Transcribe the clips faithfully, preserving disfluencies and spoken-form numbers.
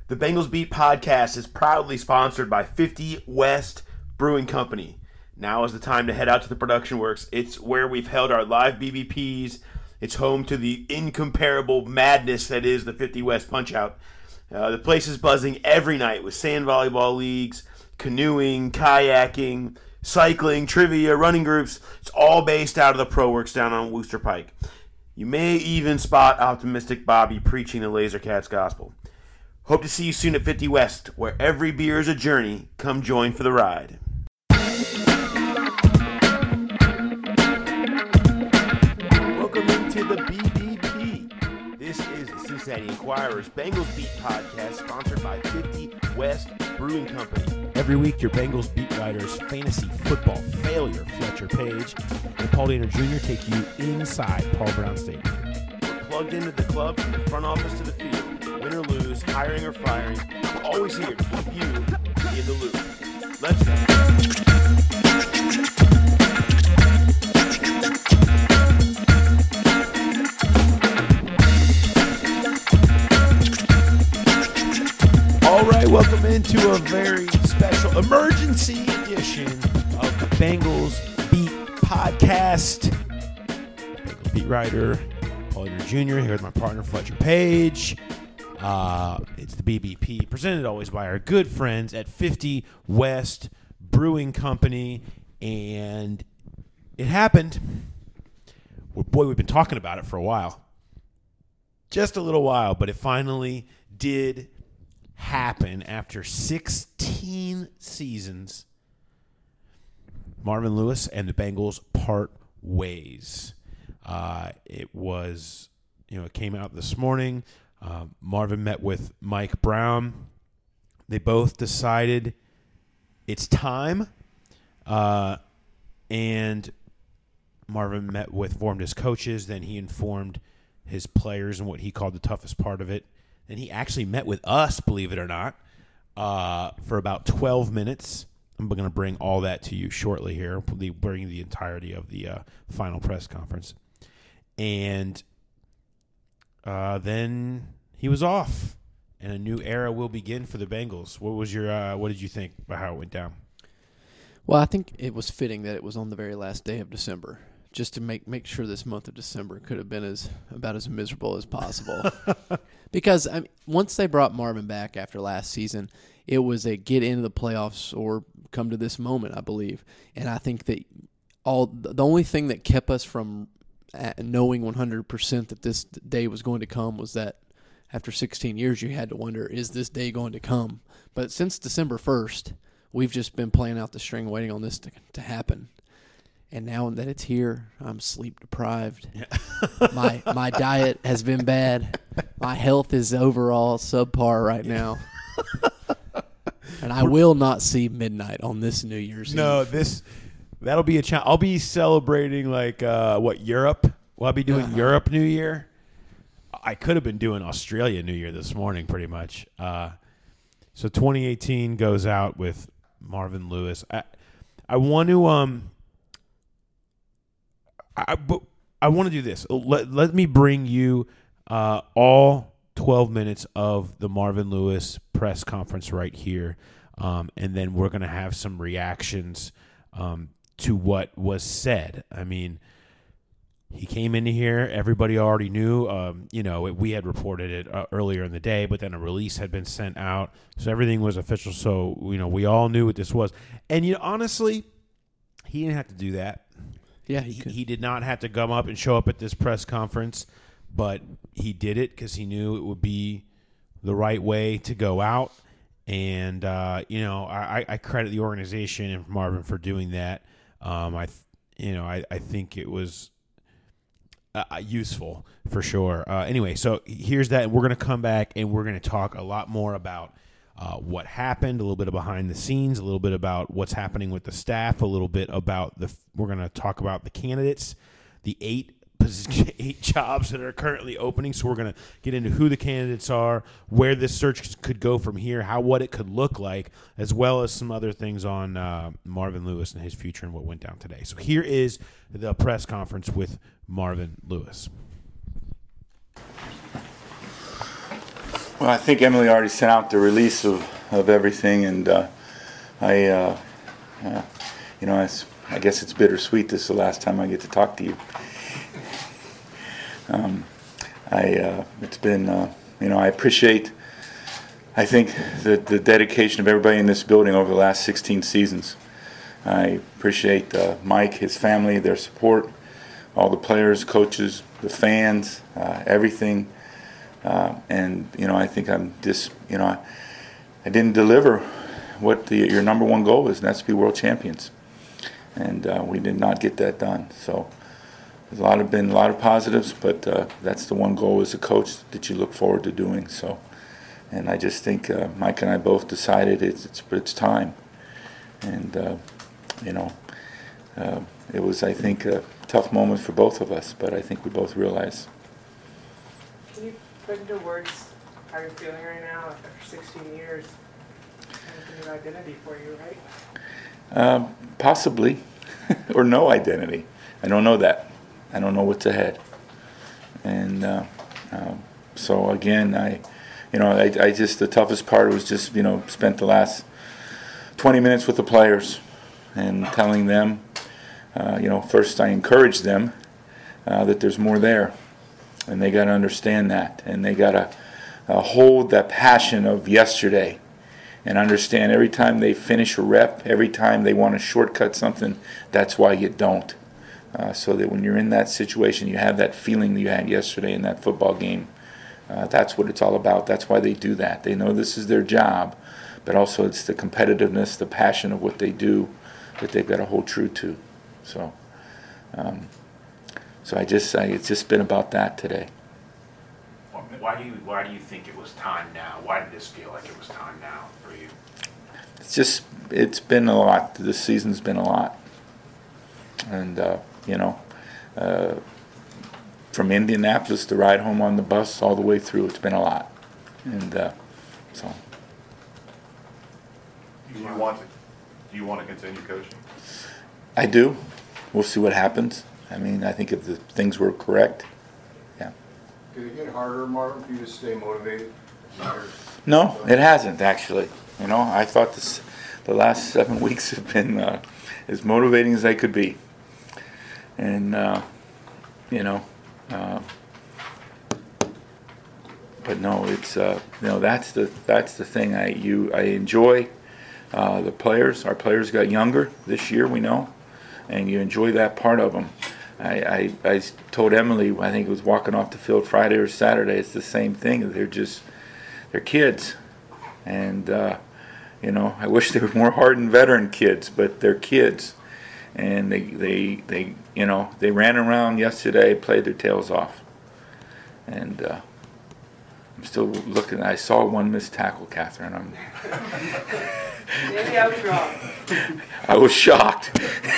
The Bengals Beat podcast is proudly sponsored by fifty West Brewing Company. Now is the time to head out to the Production Works. It's where we've held our live B B Ps. It's home to the incomparable madness that is the fifty West Punch-Out. Uh, the place is buzzing every night with sand volleyball leagues, canoeing, kayaking, cycling, trivia, running groups. It's all based out of the Pro Works down on Wooster Pike. You may even spot optimistic Bobby preaching the Laser Cats gospel. Hope to see you soon at fifty West, where every beer is a journey. Come join for the ride. Welcome into the B B P. This is the Cincinnati Enquirer's Bengals Beat podcast, sponsored by fifty West Brewing Company. Every week, your Bengals beat writers, fantasy football failure Fletcher Page, and Paul Dehner Junior take you inside Paul Brown Stadium. We're plugged into the club from the front office to the field. Win or lose, hiring or firing, we're always here to keep you in the loop. Let's go. All right, welcome into a very special emergency edition of the Bengals Beat podcast. Bengals beat writer Paul Dehner Junior here with my partner Fletcher Page. Uh, it's the B B P, presented always by our good friends at fifty West Brewing Company, and it happened. Well, boy, we've been talking about it for a while. Just a little while, but it finally did happen after sixteen seasons. Marvin Lewis and the Bengals part ways. Uh, it was, you know, it came out this morning. Uh, Marvin met with Mike Brown. They both decided it's time. Uh, and Marvin met with, formed his coaches. Then he informed his players and what he called the toughest part of it. And he actually met with us, believe it or not, uh, for about twelve minutes. I'm going to bring all that to you shortly here, bring the entirety of the uh, final press conference. And uh, then he was off, and a new era will begin for the Bengals. What was your? Uh, what did you think about how it went down? Well, I think it was fitting that it was on the very last day of December, just to make make sure this month of December could have been as about as miserable as possible. Because I mean, once they brought Marvin back after last season, it was a get into the playoffs or come to this moment, I believe. And I think that all the only thing that kept us from knowing one hundred percent that this day was going to come was that after sixteen years, you had to wonder, is this day going to come? But since December first, we've just been playing out the string, waiting on this to, to happen. And now that it's here, I'm sleep deprived. Yeah. my my diet has been bad. My health is overall subpar right now. And I will not see midnight on this New Year's Eve. No, this that'll be a challenge. I'll be celebrating like uh, what Europe. Well, I'll be doing uh-huh. Europe New Year. I could have been doing Australia New Year this morning, pretty much. Uh, so twenty eighteen goes out with Marvin Lewis. I I want to um. I but I want to do this. Let let me bring you uh, all twelve minutes of the Marvin Lewis press conference right here, um, and then we're gonna have some reactions um, to what was said. I mean, he came into here. Everybody already knew. Um, you know, it, we had reported it uh, earlier in the day, but then a release had been sent out, so everything was official. So you know, we all knew what this was. And you know, honestly, he didn't have to do that. Yeah, he, he, he did not have to come up and show up at this press conference, but he did it because he knew it would be the right way to go out. And, uh, you know, I, I credit the organization and Marvin for doing that. Um, I, you know, I, I think it was uh, useful for sure. Uh, anyway, so here's that. We're going to come back and we're going to talk a lot more about Uh, what happened, a little bit of behind the scenes, a little bit about what's happening with the staff, a little bit about the. We're going to talk about the candidates, the eight eight jobs that are currently opening. So we're going to get into who the candidates are, where this search could go from here, how what it could look like, as well as some other things on uh, Marvin Lewis and his future and what went down today. So here is the press conference with Marvin Lewis. Well, I think Emily already sent out the release of, of everything, and uh, I, uh, uh, you know, it's, I guess it's bittersweet. This is the last time I get to talk to you. Um, I, uh, it's been, uh, you know, I appreciate, I think, the, the dedication of everybody in this building over the last sixteen seasons. I appreciate uh, Mike, his family, their support, all the players, coaches, the fans, uh, everything. Uh, and, you know, I think I'm just, you know, I, I didn't deliver what the, your number one goal is, and that's to be world champions. And uh, we did not get that done. So there's a lot of been a lot of positives, but uh, that's the one goal as a coach that you look forward to doing. So, and I just think uh, Mike and I both decided it's it's, it's time. And, uh, you know, uh, it was, I think, a tough moment for both of us, but I think we both realized. Can you put into words how you're feeling right now after sixteen years? Kind of a new identity for you, right? Um, possibly, or no identity. I don't know that. I don't know what's ahead. And uh, um, so again, I, you know, I, I just, the toughest part was just, you know, spent the last twenty minutes with the players and telling them, uh, you know, first I encouraged them uh, that there's more there. And they got to understand that. And they got to uh, hold that passion of yesterday and understand every time they finish a rep, every time they want to shortcut something, that's why you don't. Uh, so that when you're in that situation, you have that feeling that you had yesterday in that football game. Uh, that's what it's all about. That's why they do that. They know this is their job, but also it's the competitiveness, the passion of what they do that they've got to hold true to. So, um, so I just, I, it's just been about that today. Why do you Why do you think it was time now? Why did this feel like it was time now for you? It's just, it's been a lot. This season's been a lot. And, uh, you know, uh, from Indianapolis to ride home on the bus all the way through, it's been a lot. And uh, so. Do you want to, do you want to continue coaching? I do. We'll see what happens. I mean, I think if the things were correct, yeah. Did it get harder, Marvin, for you to stay motivated? No, it hasn't, actually. You know, I thought this, the last seven weeks have been uh, as motivating as they could be. And, uh, you know, uh, but no, it's, uh, you know, that's the, that's the thing I, you, I enjoy uh, the players. Our players got younger this year, we know, and you enjoy that part of them. I, I, I told Emily, I think it was walking off the field Friday or Saturday, it's the same thing. They're just, they're kids. And, uh, you know, I wish they were more hardened veteran kids, but they're kids. And they, they, they, you know, they ran around yesterday, played their tails off. And uh, I'm still looking. I saw one missed tackle, Catherine. I'm, Maybe I was wrong. I was shocked.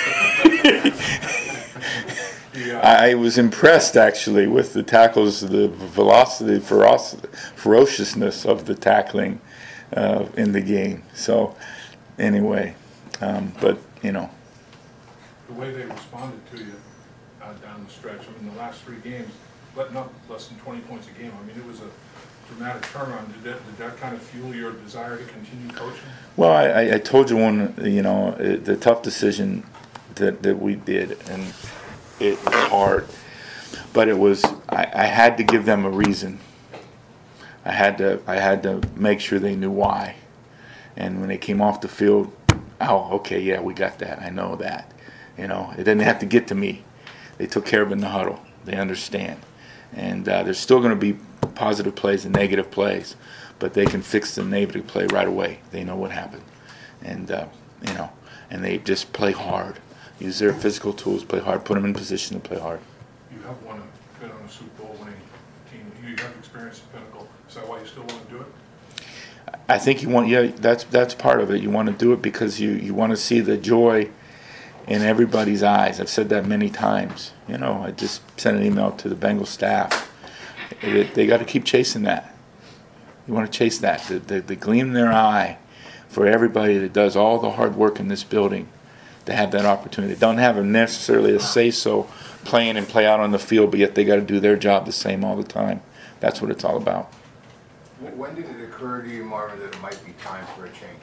I was impressed, actually, with the tackles, the velocity, ferocity, ferociousness of the tackling uh, in the game. So, anyway, um, but, you know. The way they responded to you uh, down the stretch, I mean, the last three games, letting up less than twenty points a game, I mean, it was a dramatic turnaround. Did that, did that kind of fuel your desire to continue coaching? Well, I, I told you one, you know, the tough decision that, that we did, and it was hard, but it was, I, I had to give them a reason. I had to, I had to make sure they knew why. And when they came off the field, oh, okay, yeah, we got that. I know that. You know, it didn't have to get to me. They took care of it in the huddle. They understand. And uh, there's still going to be positive plays and negative plays, but they can fix the negative play right away. They know what happened. And, uh, you know, and they just play hard. Use their physical tools, play hard, put them in position to play hard. You have won a, been on a Super Bowl winning team. You have experience at Pinnacle. Is that why you still want to do it? I think you want, yeah, that's that's part of it. You want to do it because you, you want to see the joy in everybody's eyes. I've said that many times. You know, I just sent an email to the Bengals staff. They, they got to keep chasing that. You want to chase that, the, the, the gleam in their eye for everybody that does all the hard work in this building to have that opportunity. They don't have necessarily a say-so playing and play out on the field, but yet they got to do their job the same all the time. That's what it's all about. Wh- When did it occur to you, Marvin, that it might be time for a change?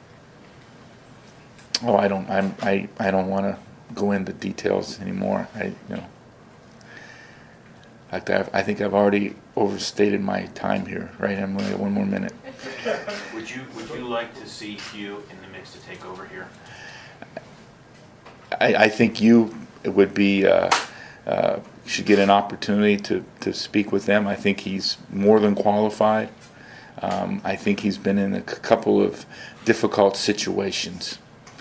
Oh, I don't. I'm. I. I don't want to go into details anymore. I. You know. Like that. I think I've already overstated my time here. Right. I'm going to get one more minute. Would you Would you like to see Hugh in the mix to take over here? I. I think you would be. Uh, uh, should get an opportunity to to speak with them. I think he's more than qualified. Um, I think he's been in a c- couple of difficult situations.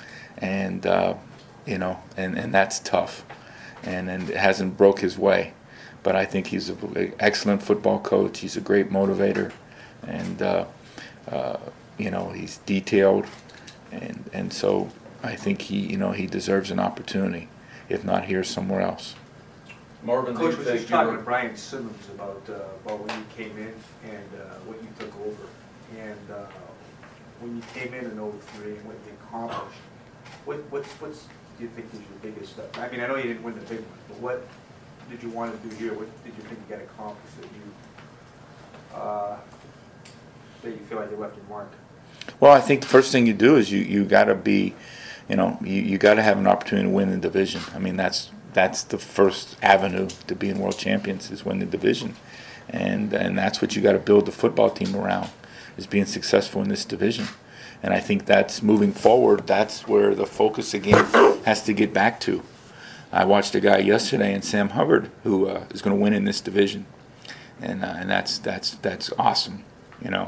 And uh, you know, and, and that's tough, and and it hasn't broke his way, but I think he's an excellent football coach. He's a great motivator, and uh, uh, you know, he's detailed, and and so I think he you know he deserves an opportunity, if not here, somewhere else. Marvin, Coach do was you just think you talking were- to Brian Simmons about uh, about when you came in and uh, what you took over, and uh, when you came in in oh three and what you accomplished. What what's what's do you think is your biggest stuff? I mean, I know you didn't win the big one, but what did you want to do here? What did you think you got accomplished that you uh, that you feel like you left your mark? Well, I think the first thing you do is you, you got to be, you know, you, you got to have an opportunity to win the division. I mean, that's that's the first avenue to being world champions is win the division, and and that's what you got to build the football team around, is being successful in this division. And I think that's moving forward. That's where the focus again has to get back to. I watched a guy yesterday in Sam Hubbard who uh, is going to win in this division, and uh, and that's that's that's awesome, you know.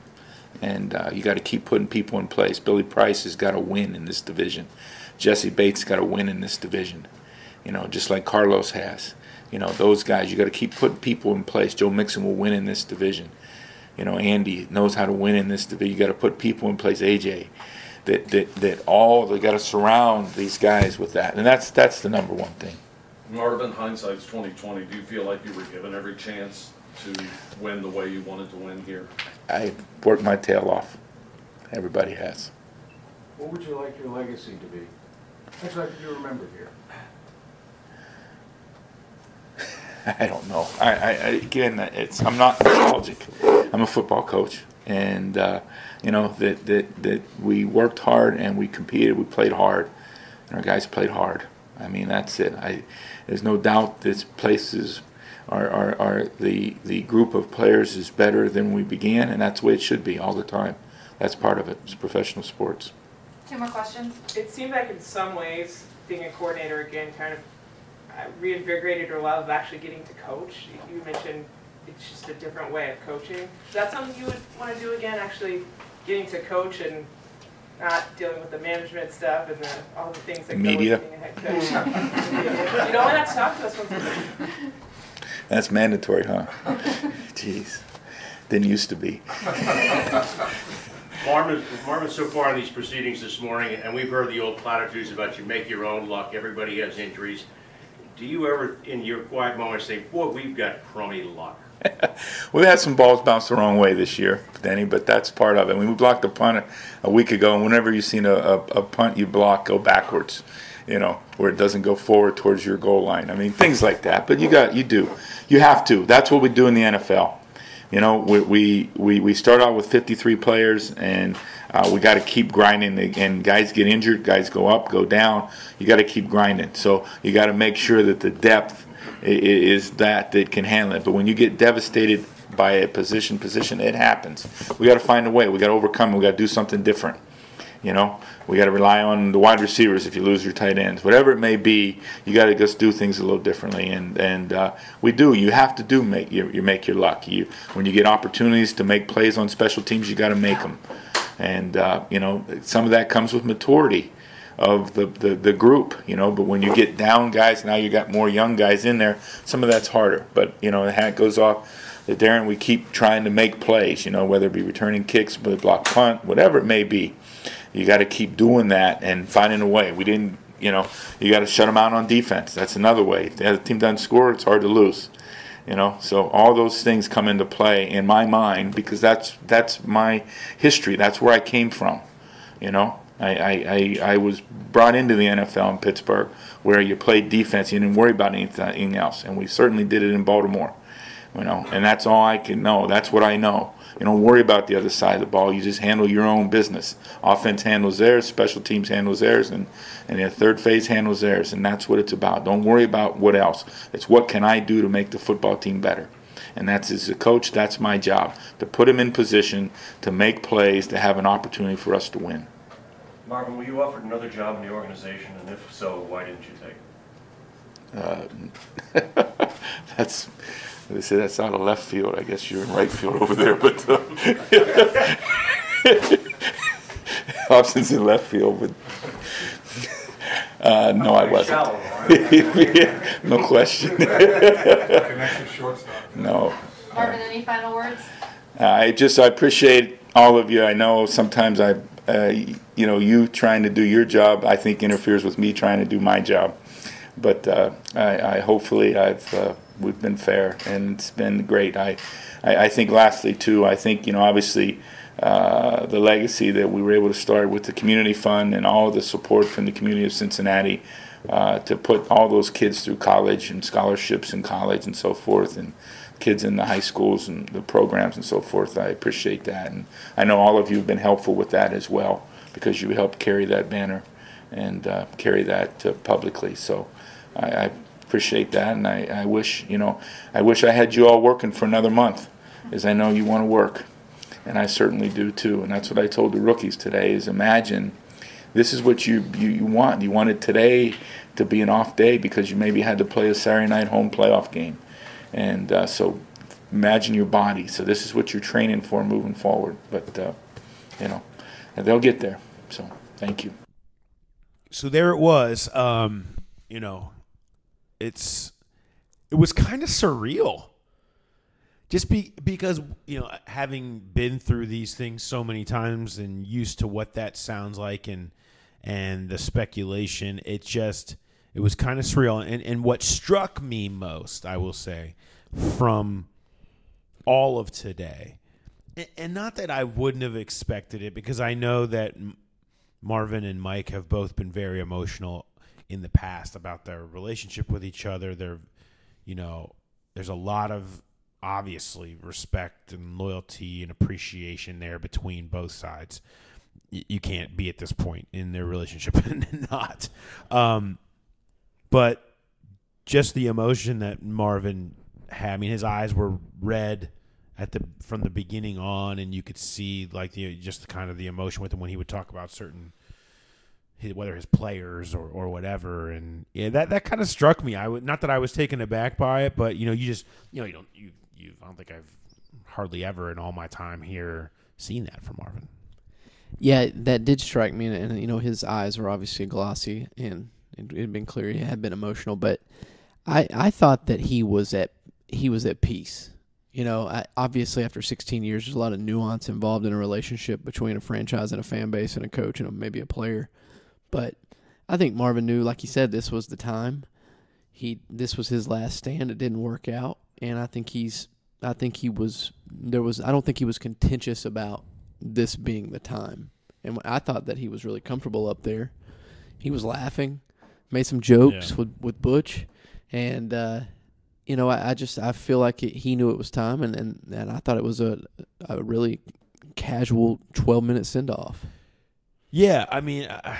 And uh, you got to keep putting people in place. Billy Price has got to win in this division. Jesse Bates got to win in this division, you know, just like Carlos has. You know, those guys, you got to keep putting people in place. Joe Mixon will win in this division. You know, Andy knows how to win in this division. You got to put people in place. A J, that that that all they got to surround these guys with that, and that's that's the number one thing. Marvin, hindsight's twenty twenty. Do you feel like you were given every chance to win the way you wanted to win here? I worked my tail off. Everybody has. What would you like your legacy to be? Things like you remember here. I don't know. I, I, I again, it's I'm not nostalgic. I'm a football coach, and uh, you know that, that that we worked hard and we competed. We played hard, and our guys played hard. I mean, that's it. I there's no doubt this place is, our our, our the the group of players is better than we began, and that's the way it should be all the time. That's part of it. It's professional sports. Two more questions. It seemed like in some ways being a coordinator again kind of uh, reinvigorated your love of actually getting to coach. You mentioned it's just a different way of coaching. Is that something you would want to do again, actually getting to coach and not dealing with the management stuff and the, all the things that Media. go with being a head coach? You don't want to talk to us once a week. That's mandatory, huh? Jeez, didn't used to be. Marvin, Marvin, so far in these proceedings this morning, and we've heard the old platitudes about you make your own luck, everybody has injuries. Do you ever, in your quiet moments, think, boy, we've got crummy luck? We've had some balls bounce the wrong way this year, Denny, but that's part of it. When we blocked a punt a, a week ago, and whenever you've seen a, a, a punt you block go backwards, you know, where it doesn't go forward towards your goal line. I mean, things like that. But you got, you do. You have to. That's what we do in the N F L. You know, we we, we, we start out with fifty-three players, and uh, we got to keep grinding. And guys get injured, guys go up, go down. You got to keep grinding. So you got to make sure that the depth is that that can handle it. But when you get devastated by a position, position, it happens. We got to find a way. We got to overcome it. We got to do something different. You know, we got to rely on the wide receivers if you lose your tight ends. Whatever it may be, you got to just do things a little differently, and and uh, we do. You have to do make you, you make your luck. You when you get opportunities to make plays on special teams, you got to make them, and uh, you know some of that comes with maturity of the, the the group. You know, but when you get down guys, now you got more young guys in there. Some of that's harder, but you know the hat goes off. The Darren, we keep trying to make plays. You know, whether it be returning kicks, block punt, whatever it may be. You got to keep doing that and finding a way. We didn't, you know, you got to shut them out on defense. That's another way. If the team doesn't score, it's hard to lose. You know, so all those things come into play in my mind because that's that's my history. That's where I came from. You know, I I, I, I was brought into the N F L in Pittsburgh where you played defense. You didn't worry about anything else, and we certainly did it in Baltimore. You know, and that's all I can know. That's what I know. You don't worry about the other side of the ball. You just handle your own business. Offense handles theirs, special teams handles theirs, and, and the third phase handles theirs, and that's what it's about. Don't worry about what else. It's what can I do to make the football team better. And that's, as a coach, that's my job, to put him in position to make plays, to have an opportunity for us to win. Marvin, were you offered another job in the organization, and if so, why didn't you take it? Uh, that's, they say that's out of left field. I guess you're in right field over there, but uh, options in left field. But uh, no, I wasn't. Yeah, no question. No. Marvin, any final words? I just I appreciate all of you. I know sometimes I, uh, you know, you trying to do your job, I think interferes with me trying to do my job. But uh, I, I hopefully I've uh, we've been fair, and it's been great. I, I, I think lastly too, I think you know obviously uh, the legacy that we were able to start with the community fund and all the support from the community of Cincinnati uh, to put all those kids through college and scholarships in college and so forth, and kids in the high schools and the programs and so forth. I appreciate that, and I know all of you have been helpful with that as well, because you helped carry that banner and uh, carry that uh, publicly. So I, I appreciate that, and I, I wish you know I wish I had you all working for another month, as I know you want to work, and I certainly do too. And that's what I told the rookies today: is imagine this is what you you, you want. You wanted today to be an off day because you maybe had to play a Saturday night home playoff game. And uh, so imagine your body. So this is what you're training for moving forward. But, uh, you know, and they'll get there. So thank you. So there it was. Um, you know, it's it was kind of surreal. Just be, because, you know, having been through these things so many times and used to what that sounds like and and the speculation, it just – it was kind of surreal. And, and what struck me most, I will say, from all of today, and, and not that I wouldn't have expected it, because I know that Marvin and Mike have both been very emotional in the past about their relationship with each other. They're, you know, there's a lot of, obviously, respect and loyalty and appreciation there between both sides. Y- you can't be at this point in their relationship and not. Um, But just the emotion that Marvin had, I mean, his eyes were red at the from the beginning on, and you could see like the just the kind of the emotion with him when he would talk about certain, whether his players or, or whatever, and yeah, that, that kind of struck me. I would not that I was taken aback by it, but you know, you just you know you don't you you I don't think I've hardly ever in all my time here seen that from Marvin. Yeah, that did strike me, and, and you know, his eyes were obviously glossy and. It had been clear he had been emotional, but I, I thought that he was at he was at peace. You know, I, obviously after sixteen years, there's a lot of nuance involved in a relationship between a franchise and a fan base and a coach and a, maybe a player. But I think Marvin knew, like he said, this was the time. He this was his last stand. It didn't work out, and I think he's I think he was there was I don't think he was contentious about this being the time. And I thought that he was really comfortable up there. He was laughing. Made some jokes yeah. with, with Butch, and uh, you know, I, I just I feel like it, he knew it was time, and, and, and I thought it was a a really casual twelve minute send off. Yeah, I mean, uh,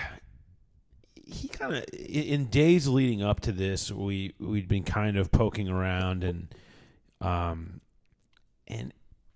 he kind of in days leading up to this, we we'd been kind of poking around, and um, and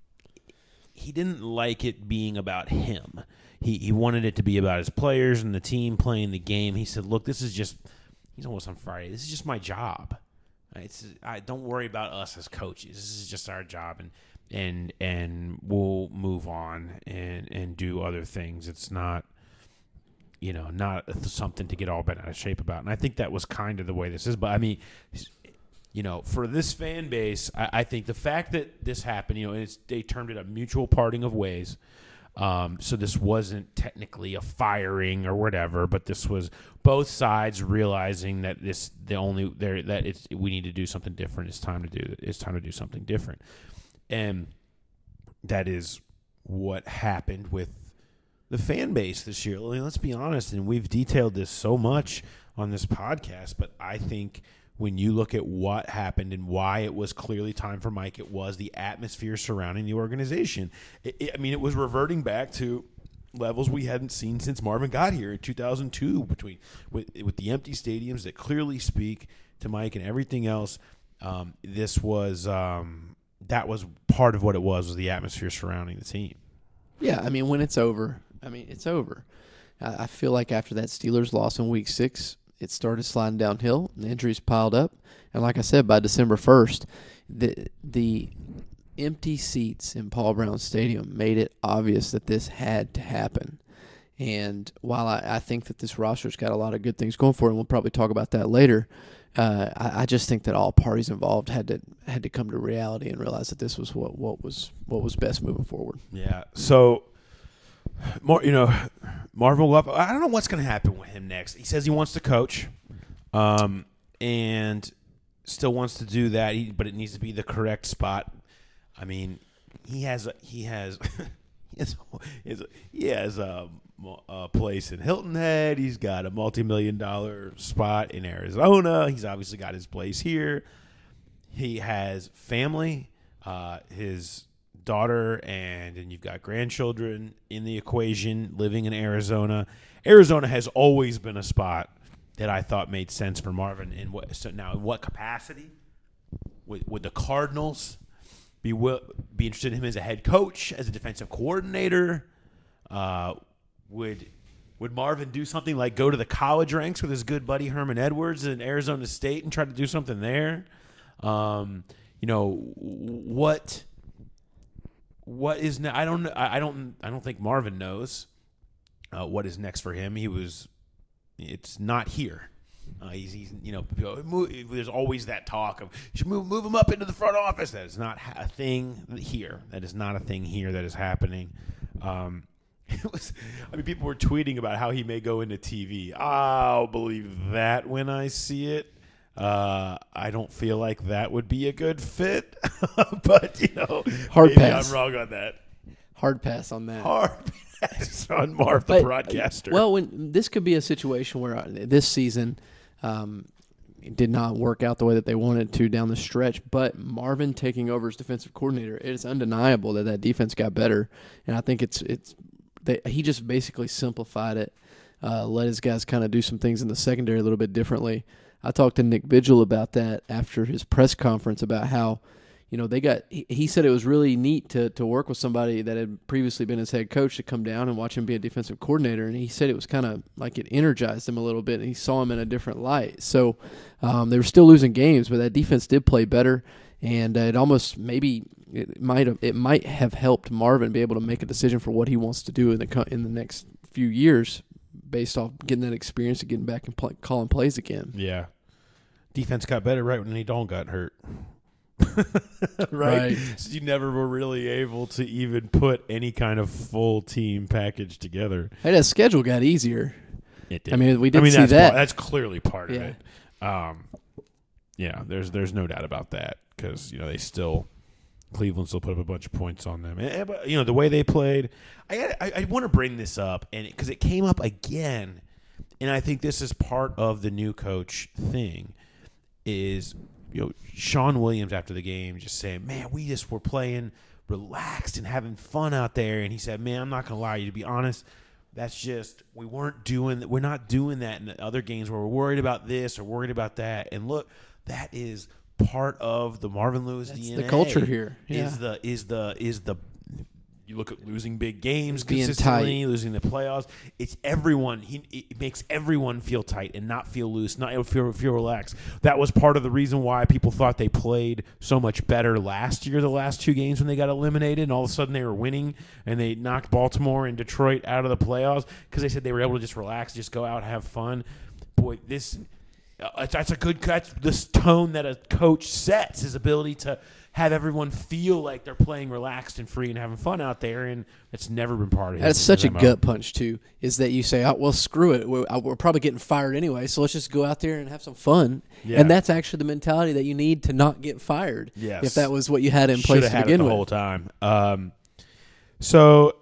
he didn't like it being about him. He he wanted it to be about his players and the team playing the game. He said, "Look, this is just." He's almost on Friday. This is just my job. It's I don't worry about us as coaches. This is just our job, and and and we'll move on and and do other things. It's not, you know, not something to get all bent out of shape about. And I think that was kind of the way this is. But I mean, you know, for this fan base, I, I think the fact that this happened, you know, and it's, they termed it a mutual parting of ways. Um, so this wasn't technically a firing or whatever, but this was both sides realizing that this the only there that it's we need to do something different. It's time to do it's time to do something different, and that is what happened with the fan base this year. I mean, let's be honest, and we've detailed this so much on this podcast, but I think when you look at what happened and why it was clearly time for Mike, it was the atmosphere surrounding the organization. It, it, I mean, it was reverting back to levels we hadn't seen since Marvin got here in two thousand two, between with, with the empty stadiums that clearly speak to Mike and everything else. Um, this was um, that was part of what it was, was the atmosphere surrounding the team. Yeah, I mean, when it's over, I mean, it's over. I, I feel like after that Steelers loss in week six, it started sliding downhill, and the injuries piled up. And like I said, by December first, the the empty seats in Paul Brown Stadium made it obvious that this had to happen. And while I, I think that this roster's got a lot of good things going for it, and we'll probably talk about that later, uh, I, I just think that all parties involved had to had to come to reality and realize that this was what, what was what was best moving forward. Yeah. So, more you know, Marvin Love. I don't know what's going to happen with him next. He says he wants to coach, um, and still wants to do that, he, but it needs to be the correct spot. I mean, he has a, he has he has he has a, he has a, a place in Hilton Head. He's got a multi-million dollar spot in Arizona. He's obviously got his place here. He has family, uh, his daughter, and and you've got grandchildren in the equation living in Arizona. Arizona has always been a spot that I thought made sense for Marvin. In what so now in what capacity? Would would the Cardinals be will, be interested in him as a head coach, as a defensive coordinator? Uh, would would Marvin do something like go to the college ranks with his good buddy Herman Edwards in Arizona State and try to do something there? Um, you know what? What is ne- I don't I don't I don't think Marvin knows uh, what is next for him. He was. It's not here. Uh, he's, he's, you know, move, there's always that talk of you should move, move him up into the front office. That is not a thing here. That is not a thing here that is happening. Um, it was, I mean, people were tweeting about how he may go into T V. I'll believe that when I see it. Uh, I don't feel like that would be a good fit, but you know, hard maybe pass. I'm wrong on that. Hard pass on that. Hard pass on Marv, the but, broadcaster. Well, when this could be a situation where uh, this season um, it did not work out the way that they wanted to down the stretch, but Marvin taking over as defensive coordinator, it is undeniable that that defense got better, and I think it's it's they, he just basically simplified it, uh, let his guys kind of do some things in the secondary a little bit differently. I talked to Nick Vigil about that after his press conference about how, you know, they got he, he said it was really neat to to work with somebody that had previously been his head coach to come down and watch him be a defensive coordinator. And he said it was kind of like it energized him a little bit, and he saw him in a different light. So um, they were still losing games, but that defense did play better. And uh, it almost maybe it might have it might have helped Marvin be able to make a decision for what he wants to do in the in the next few years, based off getting that experience and getting back and play, calling plays again. Yeah, defense got better right when Nate Dalton got hurt. right? right. So you never were really able to even put any kind of full team package together. Hey, that schedule got easier. It did. I mean, we did I mean, see that's that. Part, that's clearly part yeah. of it. Um, yeah, there's there's no doubt about that because you know they still Cleveland still put up a bunch of points on them. And, but you know the way they played. I I, I want to bring this up and because it, it came up again, and I think this is part of the new coach thing. Is you know, Sean Williams after the game just saying, man, we just were playing relaxed and having fun out there. And he said, man, I'm not going to lie to you, to be honest, that's just, we weren't doing, we're not doing that in the other games where we're worried about this or worried about that. And look, that is part of the Marvin Lewis that's D N A. the culture here. Yeah. Is the, is the, is the, you look at losing big games Being consistently, tight. losing the playoffs. It's everyone. He it makes everyone feel tight and not feel loose, not feel feel relaxed. That was part of the reason why people thought they played so much better last year. The last two games when they got eliminated, and all of a sudden they were winning, and they knocked Baltimore and Detroit out of the playoffs because they said they were able to just relax, just go out, have fun. Boy, this uh, that's a good that's this tone that a coach sets, his ability to have everyone feel like they're playing relaxed and free and having fun out there, and it's never been part of it. That's such a gut punch, too, is that you say, oh, well, screw it. We're, we're probably getting fired anyway, so let's just go out there and have some fun. Yeah. And that's actually the mentality that you need to not get fired. Yes. If that was what you had in place Shoulda to had begin it the with. whole time. Um, so,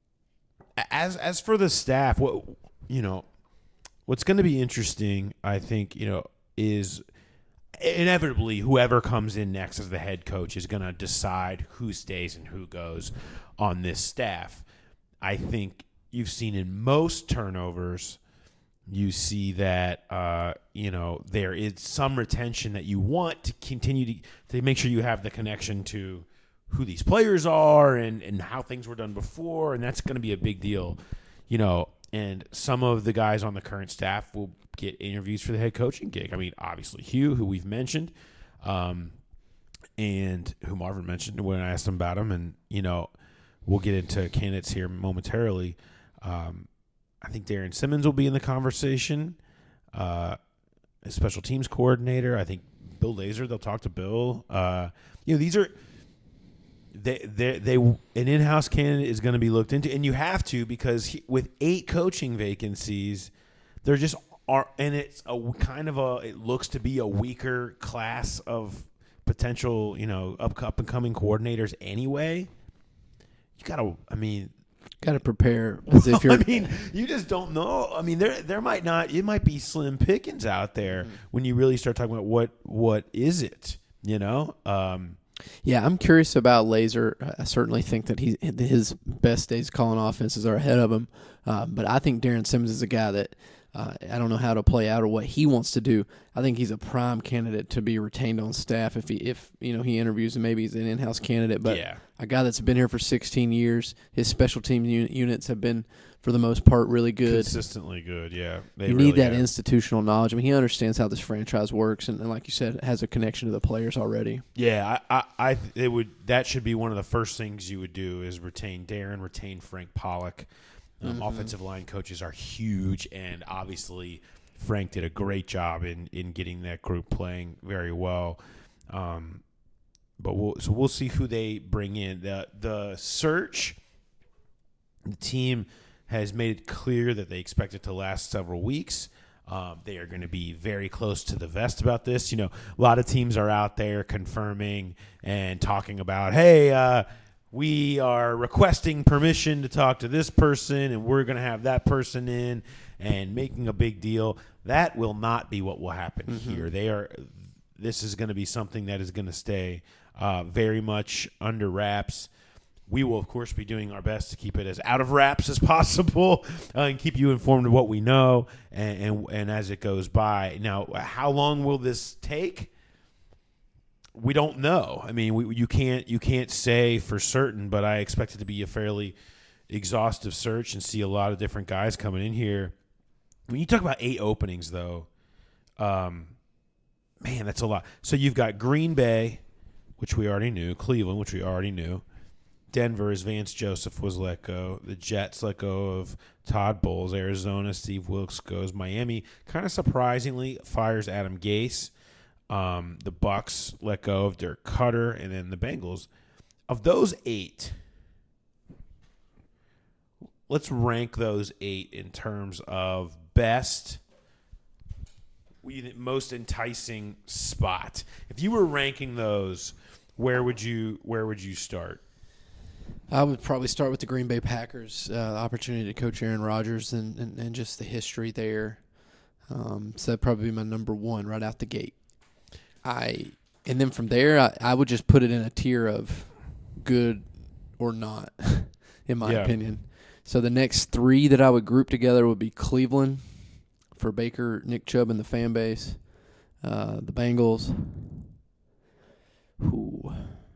as as for the staff, what you know, what's going to be interesting, I think, you know, is inevitably, whoever comes in next as the head coach is going to decide who stays and who goes on this staff. I think you've seen in most turnovers, you see that uh, you know there is some retention that you want to continue to to make sure you have the connection to who these players are and, and how things were done before, and that's going to be a big deal, you know. And some of the guys on the current staff will get interviews for the head coaching gig. I mean, obviously Hugh, who we've mentioned, um, and who Marvin mentioned when I asked him about him, and you know, we'll get into candidates here momentarily. Um, I think Darren Simmons will be in the conversation, uh, as special teams coordinator. I think Bill Lazor, they'll talk to Bill. Uh, you know, these are. They, they, they, an in-house candidate is going to be looked into, and you have to because he, with eight coaching vacancies, there just are, and it's a kind of a, it looks to be a weaker class of potential, you know, up, up and coming coordinators anyway. You got to, I mean, got to prepare as if you're. I mean, you just don't know. I mean, there, there might not, it might be slim pickings out there mm-hmm. when you really start talking about what, what is it, you know? Um, Yeah, I'm curious about Lazor. I certainly think that he his best days calling offenses are ahead of him. Uh, but I think Darren Simmons is a guy that uh, I don't know how to play out or what he wants to do. I think he's a prime candidate to be retained on staff if he if you know he interviews and maybe he's an in-house candidate. But yeah. a guy that's been here for sixteen years, his special team un- units have been for the most part really good, consistently good. Yeah, they you really need that have. institutional knowledge. I mean, he understands how this franchise works, and, and like you said, has a connection to the players already. Yeah, I, I, I, it would. That should be one of the first things you would do is retain Darren, retain Frank Pollock. Um, mm-hmm. Offensive line coaches are huge, and obviously Frank did a great job in, in getting that group playing very well. Um, but we'll so we'll see who they bring in. the The search, the team has made it clear that they expect it to last several weeks. Um, they are going to be very close to the vest about this. You know, a lot of teams are out there confirming and talking about, hey, uh, we are requesting permission to talk to this person, and we're going to have that person in, and making a big deal. That will not be what will happen mm-hmm. here. They are. This is going to be something that is going to stay uh, very much under wraps. We will, of course, be doing our best to keep it as out of wraps as possible uh, and keep you informed of what we know and, and and as it goes by. Now, how long will this take? We don't know. I mean, we, you can't you can't say for certain, but I expect it to be a fairly exhaustive search and see a lot of different guys coming in here. When you talk about eight openings, though, um, man, that's a lot. So you've got Green Bay, which we already knew, Cleveland, which we already knew. Denver, as Vance Joseph was let go. The Jets let go of Todd Bowles. Arizona, Steve Wilkes goes. Miami, kind of surprisingly, fires Adam Gase. Um, the Bucs let go of Dirk Cutter. And then the Bengals. Of those eight, let's rank those eight in terms of best, most enticing spot. If you were ranking those, where would you where would you start? I would probably start with the Green Bay Packers, uh, the opportunity to coach Aaron Rodgers and, and, and just the history there. Um, so that'd probably be my number one right out the gate. I and then from there, I, I would just put it in a tier of good or not, in my yeah. opinion. So the next three that I would group together would be Cleveland for Baker, Nick Chubb, and the fan base. Uh, the Bengals. Ooh.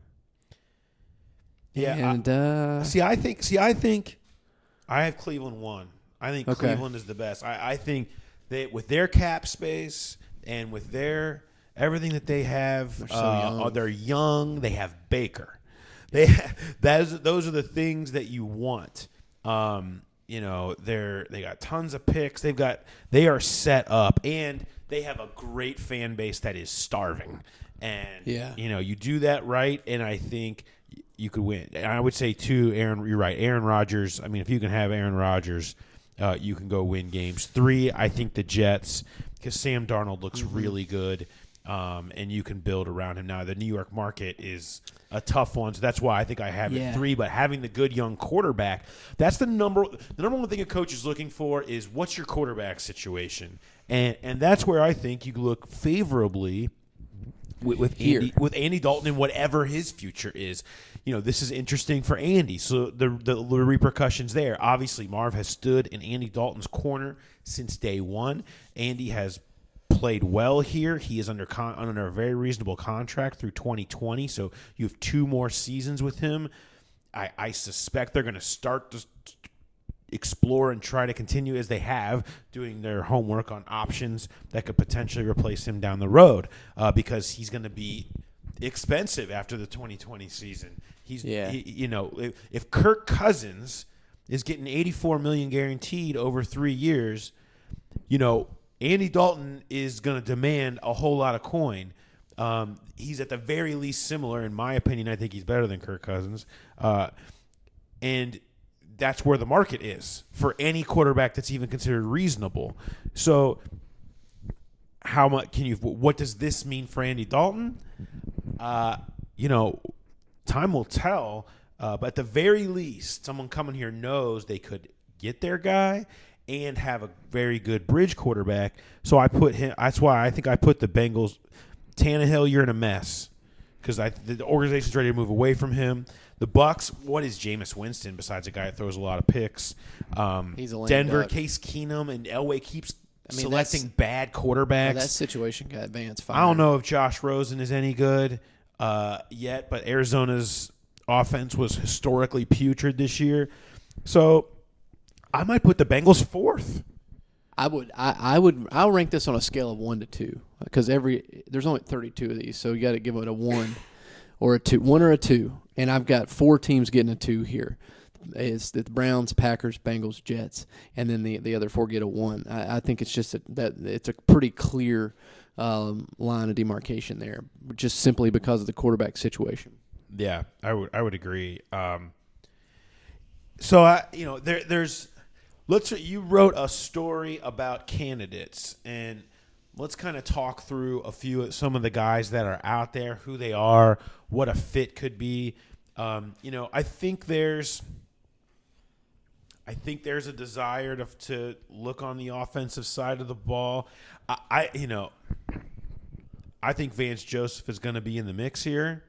Yeah, and I, uh, see, I think, see, I think, I have Cleveland one. I think okay. Cleveland is the best. I, I think that with their cap space and with their everything that they have, they're, so uh, young. they're young. They have Baker. They have, that is, those are the things that you want. Um, you know, they're they got tons of picks. They've got they are set up, and they have a great fan base that is starving. And yeah. you know, you do that right, and I think you could win. And I would say, too, Aaron, you're right, Aaron Rodgers. I mean, if you can have Aaron Rodgers, uh, you can go win games. Three, I think the Jets, because Sam Darnold looks mm-hmm. really good, um, and you can build around him. Now, the New York market is a tough one, so that's why I think I have yeah. it three. But having the good young quarterback, that's the number the number one thing a coach is looking for is what's your quarterback situation. And, and that's where I think you look favorably with, with Here. Andy, with Andy Dalton and whatever his future is. You know, this is interesting for Andy. So the, the the repercussions there. Obviously, Marv has stood in Andy Dalton's corner since day one. Andy has played well here. He is under con- under a very reasonable contract through twenty twenty. So you have two more seasons with him. I, I suspect they're going to start to explore and try to continue as they have, doing their homework on options that could potentially replace him down the road, uh, because he's going to be expensive after the twenty twenty season. He's, Yeah. he, you know, if, if Kirk Cousins is getting eighty-four million dollars guaranteed over three years, you know, Andy Dalton is going to demand a whole lot of coin. Um, he's at the very least similar, in my opinion. I think he's better than Kirk Cousins, uh, and that's where the market is for any quarterback that's even considered reasonable. So how much can you, what does this mean for Andy Dalton? Uh, you know, time will tell, uh, but at the very least, someone coming here knows they could get their guy and have a very good bridge quarterback. So I put him, that's why I think I put the Bengals, Tannehill, you're in a mess because I the organization's ready to move away from him. The Bucks, what is Jameis Winston besides a guy that throws a lot of picks? Um, He's a lame Denver, duck. Case Keenum, and Elway keeps I mean, selecting that's- bad quarterbacks. Well, that situation got Vance fired. I don't know if Josh Rosen is any good uh, yet, but Arizona's offense was historically putrid this year. So I might put the Bengals fourth. I would, I, I would, I'll rank this on a scale of one to two because every there's only thirty-two of these, so you got to give it a one or a two, one or a two, and I've got four teams getting a two here. It's the Browns, Packers, Bengals, Jets, and then the the other four get a one. I, I think it's just a, that it's a pretty clear um, line of demarcation there, just simply because of the quarterback situation. Yeah, I would I would agree. Um, so I, you know, there there's let's you wrote a story about candidates, and let's kind of talk through a few some of the guys that are out there, who they are, what a fit could be. Um, you know, I think there's I think there's a desire to to look on the offensive side of the ball. I, I you know, I think Vance Joseph is going to be in the mix here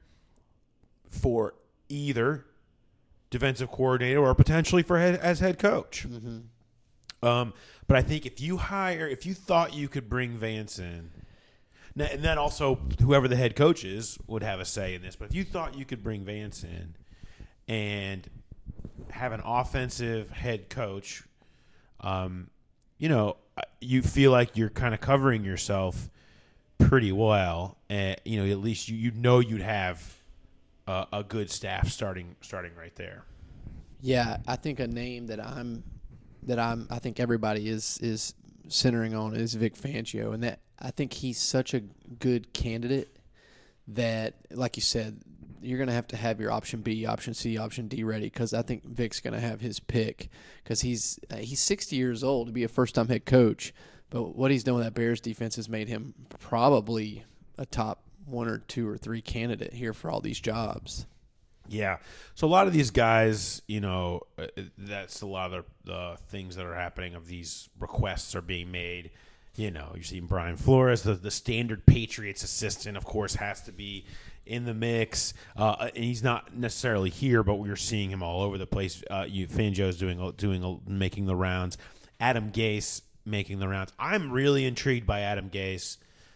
for either defensive coordinator or potentially for head, as head coach. Mm-hmm. Um, but I think if you hire, if you thought you could bring Vance in, and then also whoever the head coach is would have a say in this, but if you thought you could bring Vance in and have an offensive head coach, um, you know, you feel like you're kind of covering yourself pretty well. And, you know, at least you, you know you'd have a, a good staff starting starting right there. Yeah, I think a name that I'm that I'm I think everybody is is centering on is Vic Fangio, and that I think he's such a good candidate that, like you said, you're going to have to have your option B, option C, option D ready because I think Vic's going to have his pick because he's uh, he's sixty years old to be a first-time head coach, but what he's done with that Bears defense has made him probably a top one or two or three candidate here for all these jobs. Yeah. So a lot of these guys, you know, uh, that's a lot of the, the things that are happening of these requests are being made. You know, you're seeing Brian Flores, the, the standard Patriots assistant, of course, has to be in the mix. Uh, and he's not necessarily here, but we're seeing him all over the place. Uh, you, Fangio's doing, doing, making the rounds. Adam Gase making the rounds. I'm really intrigued by Adam Gase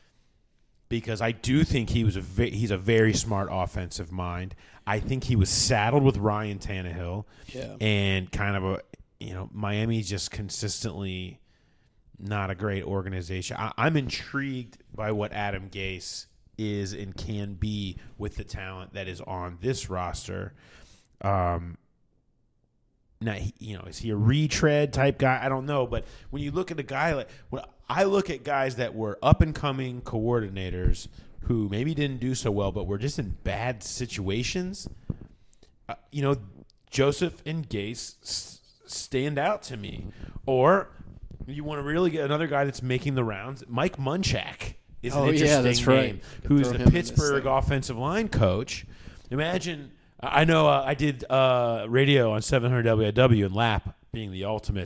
because I do think he was a ve- he's a very smart offensive mind. I think he was saddled with Ryan Tannehill, yeah, and kind of a you know Miami's just consistently not a great organization. I, I'm intrigued by what Adam Gase is and can be with the talent that is on this roster. Um, now, he, you know, is he a retread type guy? I don't know, but when you look at a guy like when I look at guys that were up and coming coordinators who maybe didn't do so well, but were just in bad situations. Uh, you know, Joseph and Gase s- stand out to me. Or you want to really get another guy that's making the rounds. Mike Munchak is oh, an interesting yeah, that's right. name, who's Throw the him in Pittsburgh this thing. offensive line coach. Imagine, I know uh, I did uh, radio on seven hundred W I W and Lap being the ultimate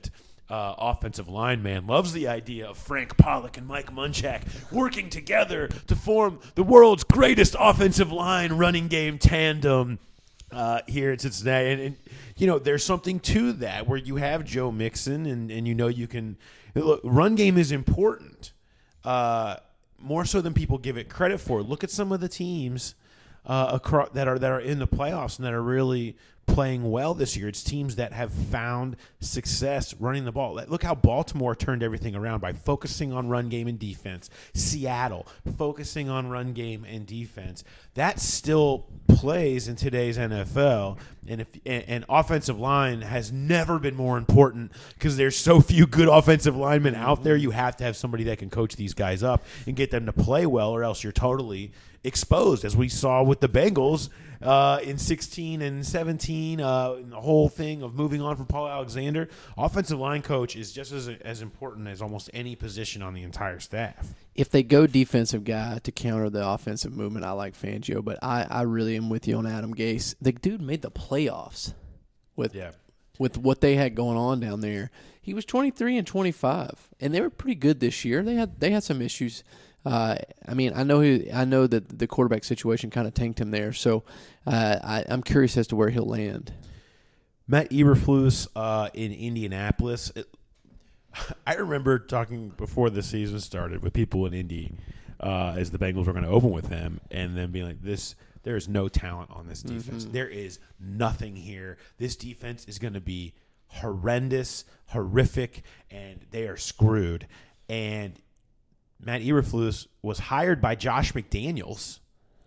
uh, offensive line man loves the idea of Frank Pollock and Mike Munchak working together to form the world's greatest offensive line running game tandem uh, here in Cincinnati. And, and, you know, there's something to that where you have Joe Mixon and, and you know you can – look, run game is important, uh, more so than people give it credit for. Look at some of the teams uh, across, that are that are in the playoffs and that are really – playing well this year. It's teams that have found success running the ball. Look how Baltimore turned everything around by focusing on run game and defense. Seattle focusing on run game and defense. That still plays in today's N F L. And if and, and offensive line has never been more important because there's so few good offensive linemen out there. You have to have somebody that can coach these guys up and get them to play well, or else you're totally exposed, as we saw with the Bengals uh, in sixteen and seventeen, uh, and the whole thing of moving on from Paul Alexander. Offensive line coach is just as as important as almost any position on the entire staff. If they go defensive guy to counter the offensive movement, I like Fangio, but I, I really am with you on Adam Gase. The dude made the playoffs with yeah. with what they had going on down there. He was twenty-three and twenty-five, and they were pretty good this year. They had they had some issues. Uh, I mean, I know he, I know that the quarterback situation kind of tanked him there, so uh, I, I'm curious as to where he'll land. Matt Eberflus uh, in Indianapolis. It, I remember talking before the season started with people in Indy uh, as the Bengals were going to open with them, and then being like, "This, there is no talent on this defense. Mm-hmm. There is nothing here. This defense is going to be horrendous, horrific, and they are screwed." And Matt Eberflus was hired by Josh McDaniels,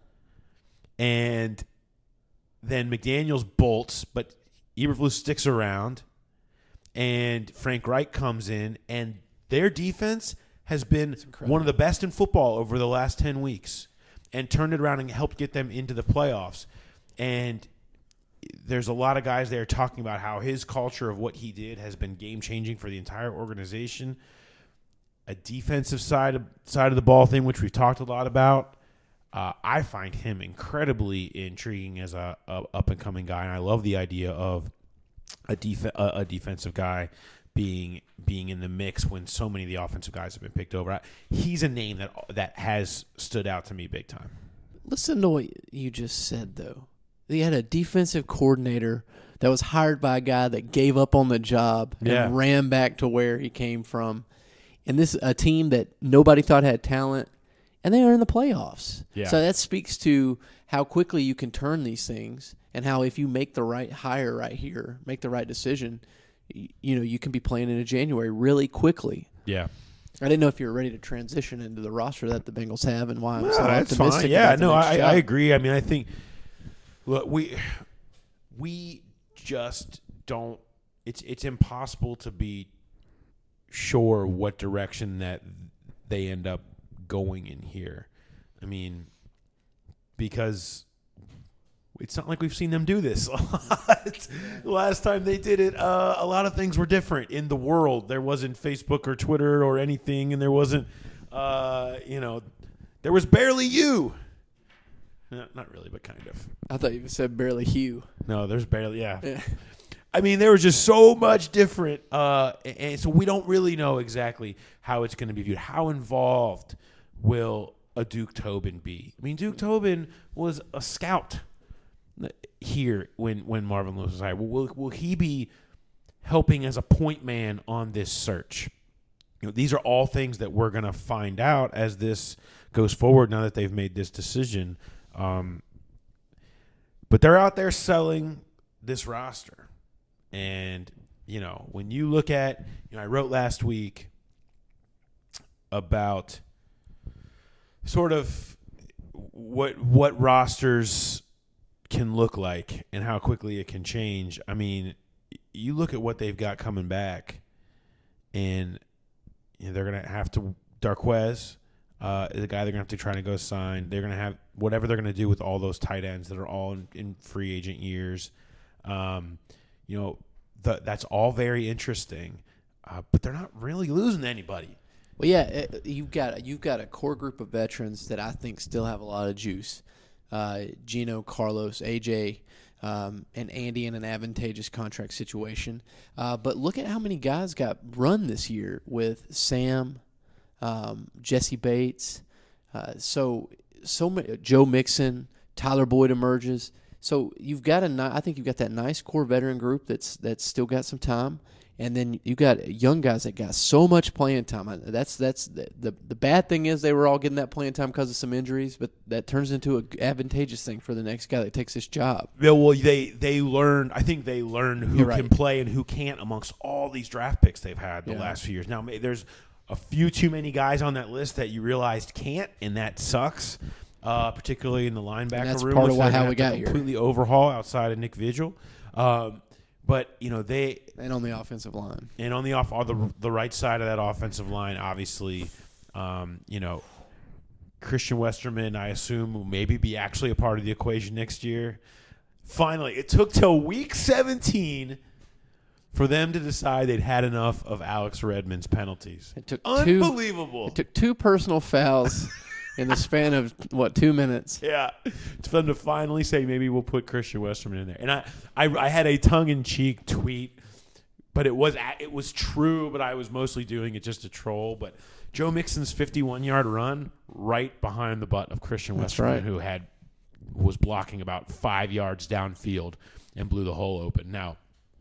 and then McDaniels bolts, but Eberflus sticks around, and Frank Reich comes in, and their defense has been one of the best in football over the last ten weeks and turned it around and helped get them into the playoffs. And there's a lot of guys there talking about how his culture of what he did has been game-changing for the entire organization. A defensive side of, side of the ball thing, which we've talked a lot about, uh, I find him incredibly intriguing as a, a up-and-coming guy, and I love the idea of a, def- a, a defensive guy being being in the mix when so many of the offensive guys have been picked over. I, he's a name that that has stood out to me big time. Listen to what you just said, though. He had a defensive coordinator that was hired by a guy that gave up on the job and Yeah. ran back to where he came from. And this a team that nobody thought had talent, and they are in the playoffs. Yeah. So that speaks to how quickly you can turn these things, and how if you make the right hire right here, make the right decision, you, you know, you can be playing into January really quickly. Yeah. I didn't know if you were ready to transition into the roster that the Bengals have and why I'm No, so that's optimistic. fine. Yeah, about the no, next I, job. I agree. I mean, I think look, we we just don't. It's it's impossible to be sure what direction that they end up going in here. I mean, because it's not like we've seen them do this a lot. The last time they did it, uh, a lot of things were different in the world. There wasn't Facebook or Twitter or anything, and there wasn't, uh, you know, there was barely you. No, not really, but kind of. I thought you said barely Hugh. No, there's barely, yeah. Yeah. I mean, there was just so much different, uh, and so we don't really know exactly how it's going to be viewed. How involved will a Duke Tobin be? I mean, Duke Tobin was a scout here when, when Marvin Lewis was hired. Will, will he be helping as a point man on this search? You know, these are all things that we're going to find out as this goes forward now that they've made this decision. Um, but they're out there selling this roster. And, you know, when you look at, you know, I wrote last week about sort of what what rosters can look like and how quickly it can change. I mean, you look at what they've got coming back, and you know, they're going to have to Darquez, uh, the guy they're going to have to try to go sign. They're going to have whatever they're going to do with all those tight ends that are all in, in free agent years. Um, you know, the, that's all very interesting, uh, but they're not really losing anybody. Well, yeah, it, you've got you've got a core group of veterans that I think still have a lot of juice. Uh, Gino, Carlos, A J, um, and Andy in an advantageous contract situation. Uh, but look at how many guys got run this year with Sam, um, Jesse Bates, uh, so so many, Joe Mixon, Tyler Boyd emerges. So you've got a ni- I think you've got that nice core veteran group that's that's still got some time. And then you got young guys that got so much playing time. That's that's the, the the bad thing is they were all getting that playing time because of some injuries, but that turns into an advantageous thing for the next guy that takes this job. Yeah, well, they they learned. I think they learned who You're right. can play and who can't amongst all these draft picks they've had the Yeah. last few years. Now, may- there's a few too many guys on that list that you realized can't, and that sucks. Uh, particularly in the linebacker And that's room, part which of why they're how gonna we have to got here. completely overhaul outside of Nick Vigil. Um, But you know they and on the offensive line, and on the off, on the the right side of that offensive line, obviously, um, you know, Christian Westerman, I assume, will maybe be actually a part of the equation next year. Finally, it took till week seventeen for them to decide they'd had enough of Alex Redmond's penalties. It took unbelievable. Two, it took two personal fouls in the span of what two minutes. Yeah, for them to finally say maybe we'll put Christian Westerman in there. And I, I, I had a tongue-in-cheek tweet, but it was it was true. But I was mostly doing it just to troll. But Joe Mixon's fifty-one-yard run right behind the butt of Christian That's Westerman, right. who had was blocking about five yards downfield and blew the hole open. Now,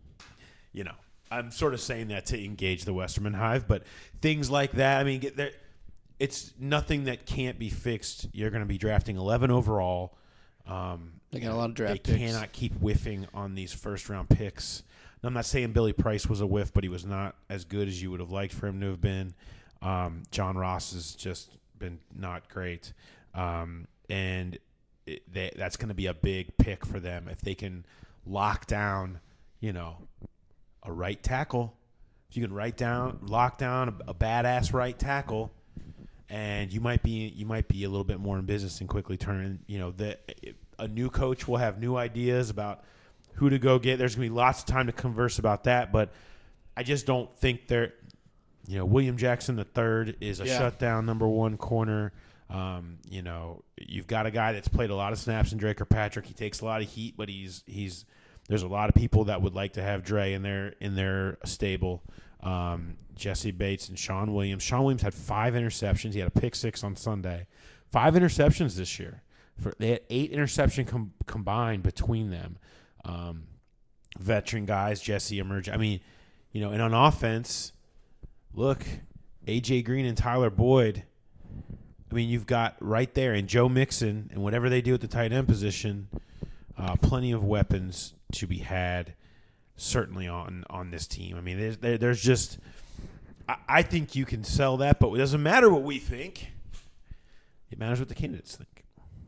you know, I'm sort of saying that to engage the Westerman hive, but things like that. I mean, get there. It's nothing that can't be fixed. You're going to be drafting eleven overall. Um, They got a lot of draft They picks. cannot keep whiffing on these first-round picks. And I'm not saying Billy Price was a whiff, but he was not as good as you would have liked for him to have been. Um, John Ross has just been not great. Um, and it, they, that's going to be a big pick for them if they can lock down, you know, a right tackle. If you can write down, lock down a, a badass right tackle, and you might be you might be a little bit more in business and quickly turn. You know, the a new coach will have new ideas about who to go get. There's gonna be lots of time to converse about that, but I just don't think they're. You know, William Jackson the third is a Yeah. shutdown number one corner. Um, you know, you've got a guy that's played a lot of snaps in Dre Kirkpatrick. He takes a lot of heat, but he's he's there's a lot of people that would like to have Dre in their in their stable. Um, Jesse Bates and Sean Williams. Sean Williams had five interceptions. He had a pick six on Sunday. Five interceptions this year. For, they had eight interception com- combined between them. Um, veteran guys, Jesse emerged. I mean, you know, and on offense, look, A J Green and Tyler Boyd. I mean, you've got right there, and Joe Mixon, and whatever they do at the tight end position, uh, plenty of weapons to be had. Certainly on, on this team. I mean, there's there, there's just I, I think you can sell that, but it doesn't matter what we think. It matters what the candidates think.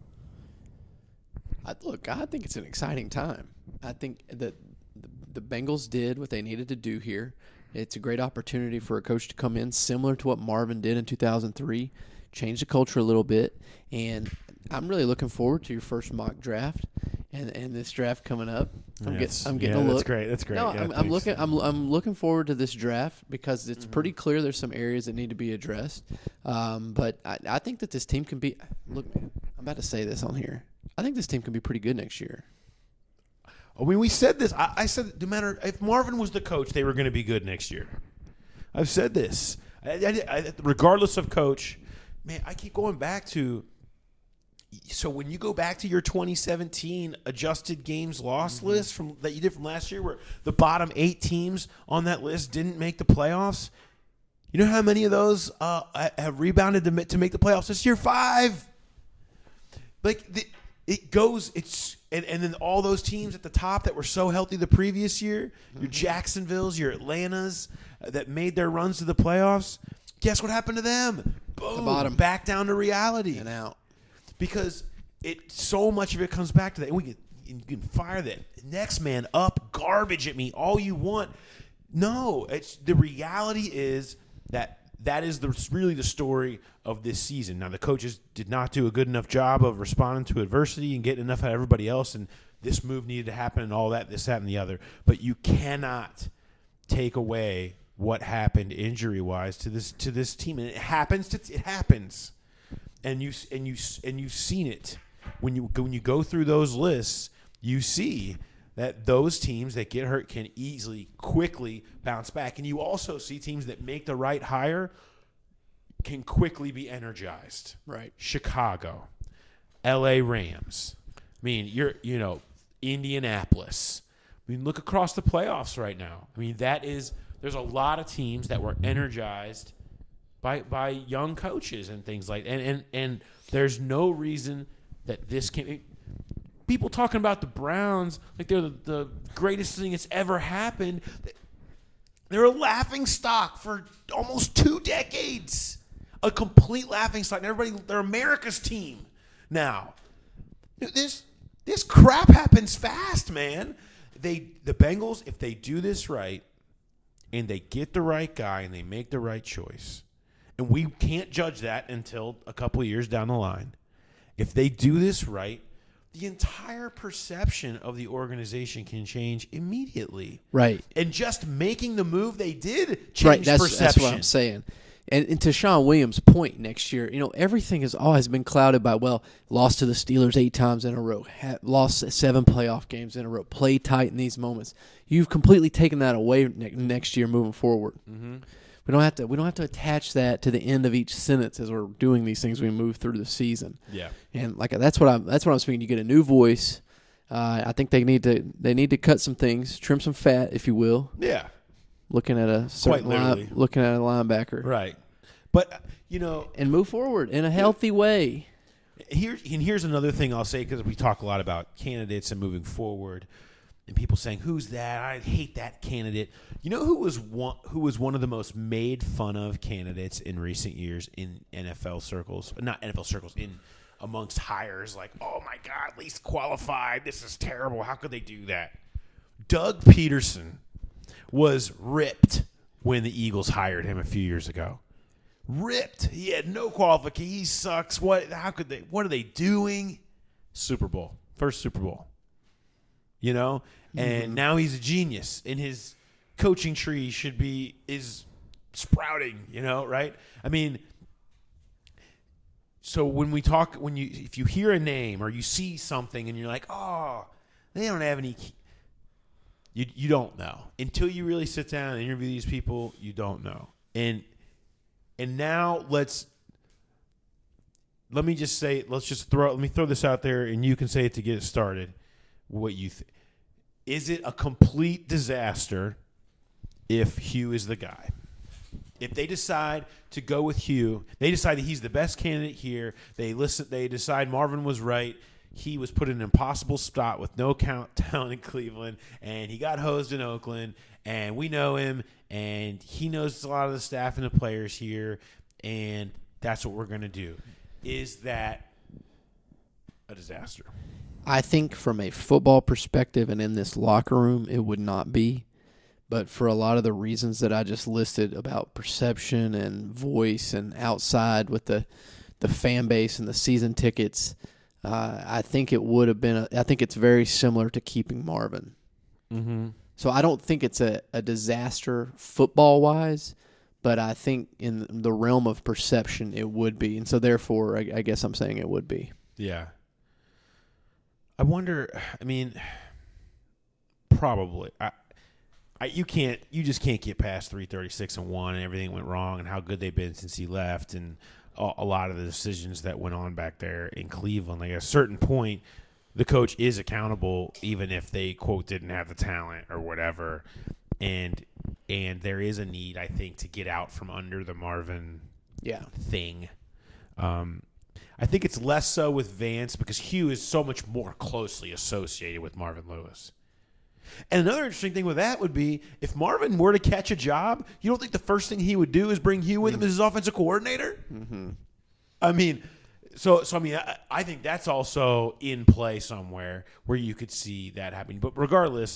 I, look, I think it's an exciting time. I think that the, the Bengals did what they needed to do here. It's a great opportunity for a coach to come in, similar to what Marvin did in two thousand three, change the culture a little bit, and I'm really looking forward to your first mock draft and, and this draft coming up. I'm, Yes. get, I'm getting Yeah, a look. that's great. That's great. No, Yeah, I'm, I'm thanks. looking. I'm I'm looking forward to this draft because it's Mm-hmm. pretty clear there's some areas that need to be addressed. Um, but I, I think that this team can be. Look, man, I'm about to say this on here. I think this team can be pretty good next year. I mean, we said this. I, I said no matter if Marvin was the coach, they were going to be good next year. I've said this. I, I, I, regardless of coach, man, I keep going back to. So when you go back to your twenty seventeen adjusted games lost Mm-hmm. list from that you did from last year, where the bottom eight teams on that list didn't make the playoffs, you know how many of those uh, have rebounded to make, to make the playoffs this year? Five. Like the, it goes, it's and, and then all those teams at the top that were so healthy the previous year, your Jacksonville's, your Atlantas uh, that made their runs to the playoffs. Guess what happened to them? Boom, The bottom. back down to reality And out. because it so much of it comes back to that. And we can you can fire that next man up, garbage at me all you want. No, it's the reality is that that is the really the story of this season. Now the coaches did not do a good enough job of responding to adversity and getting enough out of everybody else, and this move needed to happen and all that, this, that, and the other. But you cannot take away what happened injury wise to this to this team, and it happens. To, it happens. And you and you and you've seen it when you when you go through those lists. you see that those teams that get hurt can easily, quickly bounce back. And you also see teams that make the right hire can quickly be energized. Right. Chicago, L A Rams. I mean, you're, you know, Indianapolis. I mean, look across the playoffs right now. I mean, that is, there's a lot of teams that were energized by by young coaches and things like, and and and there's no reason that this can. People talking about the Browns like they're the, the greatest thing that's ever happened. They're a laughing stock for almost two decades. A complete laughing stock. And everybody, they're America's team now. This this crap happens fast, man. They the Bengals, if they do this right, and they get the right guy and they make the right choice, and we can't judge that until a couple of years down the line. If they do this right, the entire perception of the organization can change immediately. Right. And just making the move they did changed right, that's, perception. That's what I'm saying. And, and to Sean Williams' point next year, you know, everything has always been clouded by, well, lost to the Steelers eight times in a row, ha- lost seven playoff games in a row, play tight in these moments. You've completely taken that away ne- next year moving forward. Mm-hmm. We don't have to. We don't have to attach that to the end of each sentence as we're doing these things. We move through the season. Yeah, and like that's what I'm. That's what I'm speaking. You get a new voice. Uh, I think they need to. They need to cut some things, trim some fat, if you will. Yeah. Looking at a certain Quite literally. line, looking at a linebacker. Right. But you know, and move forward in a healthy way. Here and here's another thing I'll say, because we talk a lot about candidates and moving forward. And people saying, "Who's that? I hate that candidate." You know who was one who was one of the most made fun of candidates in recent years in N F L circles, not N F L circles, in amongst hires, like, "Oh my God, least qualified. This is terrible. How could they do that?" Doug Peterson was ripped when the Eagles hired him a few years ago. Ripped. He had no qualification. He sucks. What? How could they? What are they doing? Super Bowl, first Super Bowl. You know, and mm-hmm. now he's a genius, and his coaching tree should be is sprouting. You know, right? I mean, so when we talk, when you if you hear a name or you see something, and you're like, oh, they don't have any, you you don't know until you really sit down and interview these people. You don't know, and and now let's let me just say, let's just throw let me throw this out there, and you can say it to get it started. What you think? Is it a complete disaster if Hugh is the guy? If they decide to go with Hugh, they decide that he's the best candidate here. They listen. They decide Marvin was right. He was put in an impossible spot with no count down in Cleveland, and he got hosed in Oakland. And we know him, and he knows a lot of the staff and the players here, and that's what we're going to do. Is that a disaster? I think from a football perspective and in this locker room, it would not be. But for a lot of the reasons that I just listed about perception and voice and outside with the, the fan base and the season tickets, uh, I think it would have been a, I think it's very similar to keeping Marvin. Mm-hmm. So I don't think it's a, a disaster football-wise, but I think in the realm of perception, it would be. And so therefore, I, I guess I'm saying it would be. Yeah. I wonder, I mean, probably. I, I, you can't, you just can't get past three thirty-six and one, and everything went wrong, and how good they've been since he left, and a, a lot of the decisions that went on back there in Cleveland. Like at a certain point, the coach is accountable, even if they, quote, didn't have the talent or whatever. And and there is a need, I think, to get out from under the Marvin yeah. thing. Um I think it's less so with Vance because Hugh is so much more closely associated with Marvin Lewis. And another interesting thing with that would be if Marvin were to catch a job, you don't think the first thing he would do is bring Hugh with him as his offensive coordinator? Mm-hmm. I mean, so so I mean, I, I think that's also in play somewhere where you could see that happening. But regardless,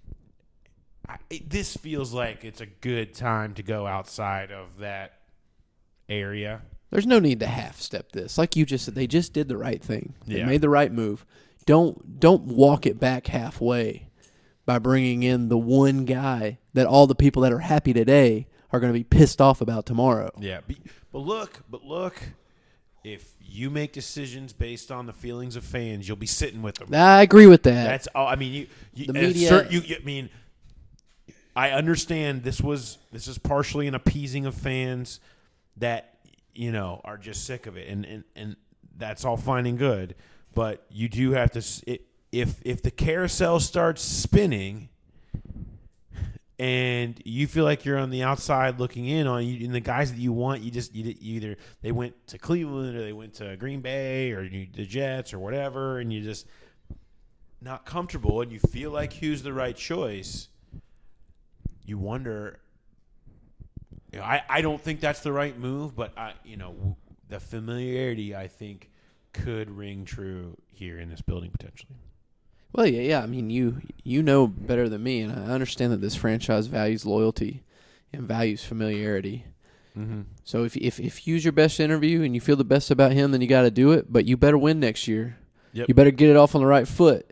I, it, this feels like it's a good time to go outside of that area. There's no need to half-step this. Like you just said, they just did the right thing. They yeah. made the right move. Don't don't walk it back halfway by bringing in the one guy that all the people that are happy today are going to be pissed off about tomorrow. Yeah, but look, but look, if you make decisions based on the feelings of fans, you'll be sitting with them. I agree with that. That's all. I mean, you, you The and media- cer- you, you- I mean, I understand this was this is partially an appeasing of fans that you know are just sick of it, and and, and that's all fine and good. But you do have to s- it, if if the carousel starts spinning. And you feel like you're on the outside looking in on you, and the guys that you want, you just you, you either they went to Cleveland or they went to Green Bay or you, the Jets or whatever, and you're just not comfortable, and you feel like Hugh's the right choice. You wonder. You know, I I don't think that's the right move, but I you know the familiarity I think could ring true here in this building potentially. Well, yeah, yeah. I mean, you you know better than me, and I understand that this franchise values loyalty and values familiarity. Mm-hmm. So if if if Hugh's your best interview and you feel the best about him, then you got to do it. But you better win next year. Yep. You better get it off on the right foot.